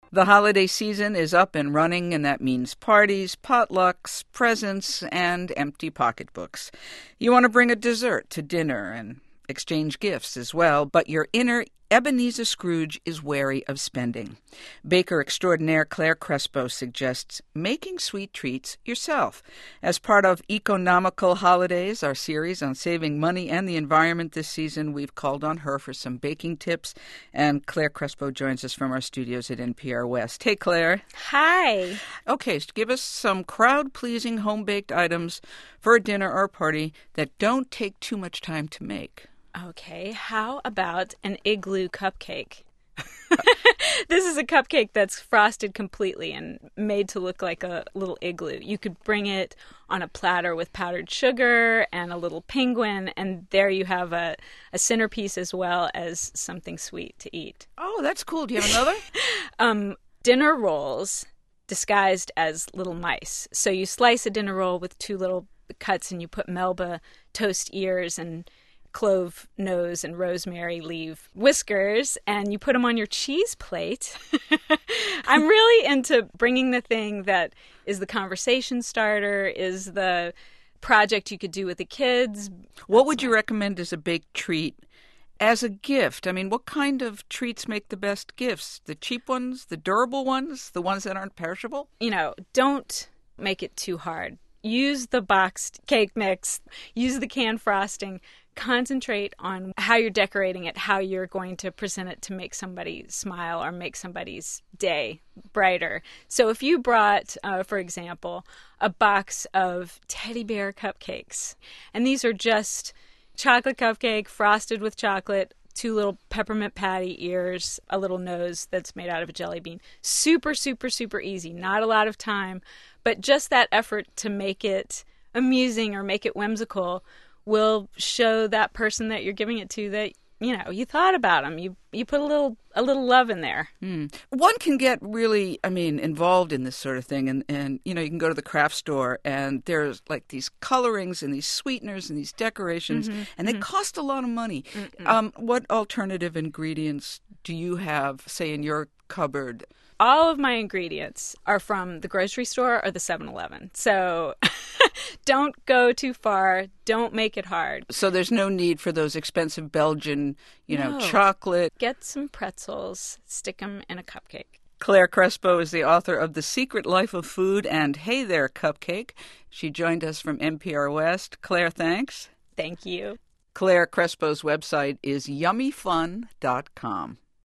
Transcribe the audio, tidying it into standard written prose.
The holiday season is up and running, and that means parties, potlucks, presents, and empty pocketbooks. You want to bring a dessert to dinner and exchange gifts as well, but your inner Ebenezer Scrooge is wary of spending. Baker extraordinaire Claire Crespo suggests making sweet treats yourself. As part of Economical Holidays, our series on saving money and the environment this season, we've called on her for some baking tips, and Claire Crespo joins us from our studios at NPR West. Hey, Claire. Hi. Okay, so give us some crowd-pleasing home-baked items for a dinner or a party that don't take too much time to make. Okay, how about an igloo cupcake? This is a cupcake that's frosted completely and made to look like a little igloo. You could bring it on a platter with powdered sugar and a little penguin, and there you have a centerpiece as well as something sweet to eat. Oh, that's cool. Do you have another? Dinner rolls disguised as little mice. So you slice a dinner roll with two little cuts, and you put Melba toast ears and clove nose and rosemary leaf whiskers, and you put them on your cheese plate. I'm really into bringing the thing that is the conversation starter, is the project you could do with the kids. What would you recommend as a baked treat as a gift? I mean, what kind of treats make the best gifts? The cheap ones, the durable ones, the ones that aren't perishable? Don't make it too hard. Use the boxed cake mix, use the canned frosting. Concentrate on how you're decorating it, how you're going to present it to make somebody smile or make somebody's day brighter. So if you brought, for example, a box of teddy bear cupcakes, and these are just chocolate cupcake frosted with chocolate, two little peppermint patty ears, a little nose that's made out of a jelly bean. Super, super, super easy. Not a lot of time, but just that effort to make it amusing or make it whimsical will show that person that you're giving it to that, you thought about them. You put a little love in there. One can get really, involved in this sort of thing. And you can go to the craft store and there's like these colorings and these sweeteners and these decorations, and they cost a lot of money. What alternative ingredients do you have, say, in your cupboard? All of my ingredients are from the grocery store or the 7-Eleven. So don't go too far. Don't make it hard. So there's no need for those expensive Belgian, No. chocolate. Get some pretzels, stick them in a cupcake. Claire Crespo is the author of The Secret Life of Food and Hey There, Cupcake. She joined us from NPR West. Claire, thanks. Thank you. Claire Crespo's website is yummyfun.com.